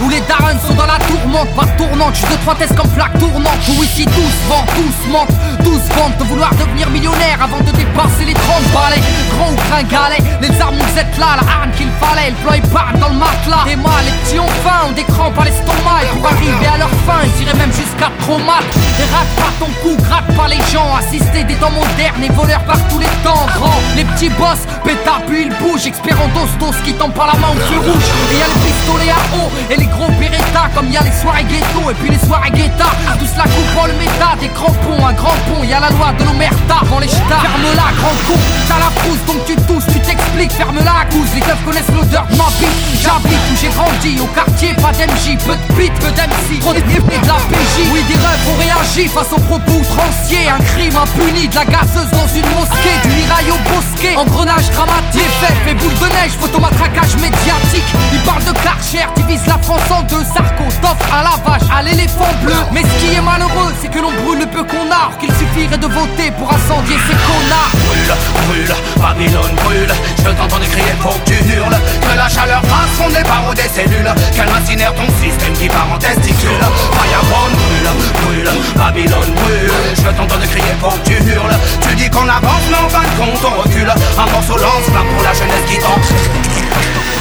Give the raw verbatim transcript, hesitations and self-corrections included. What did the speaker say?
Où les darons sont dans la tourmente, pas tournante, juste deux trois tests comme plaque tournante. Où ici tous vendent, tous mentent, tous vendent de vouloir devenir millionnaire avant de dépasser les trente balais. Grand ou gringalet, les armes vous êtes là, la arme qu'il fallait, le plan épargne dans le matelas. Et mal, les petits ont faim, ont des crampes à l'estomac. Et pour arriver à leur fin, ils iraient même jusqu'à trop mal. Et rate pas ton cou, gratte pas les gens. Assister des temps modernes et voleurs par tous les temps. Grand, les petits boss, péta puis ils bougent. Expérant dos qui tombe par la main au feu rouge. Et y'a les pistolets à eau et les gros Beretta. Comme y'a les soirées ghetto et puis les soirées guetta. Tous la coupe en le méta, des crampons, un grand pont. Y'a la loi de l'omerta, avant les ch'tas. Ferme-la, grand con, t'as la frousse donc tu tousses, tu t'expliques. Ferme-la, accuse, les keufs connaissent l'odeur de ma bite. J'habite où j'ai grandi, au quartier, pas d'M J. Peu de beat, peu d'M C, trop des de la P J. Oui, des refs ont réagi face aux propos outranciers. Un crime impuni, de la gazeuse dans une mosquée. Du mirail au bosquet, engrenage dramatique. Fait, fait boule de neige, photomatraquage médiatique. Ils parlent de Karcher, divise la France en deux. Sarko, t'offre un lavage à l'éléphant bleu. Mais ce qui est malheureux, c'est que l'on brûle le peu qu'on a. Or qu'il suffirait de voter pour incendier ces connards. Brûle, brûle, Babylone brûle. Je t'entends crier, faut que tu hurles. Que la chaleur brasse fond des barreaux des cellules. Qu'elle incinère ton système qui part en testicule. Fireborn brûle, brûle, Babylone brûle. Je t'entends crier, faut que tu hurles. Tu dis qu'on avance, mais en fin de compte on recule. Un morceau lance-flamme pour la jeunesse qui tente.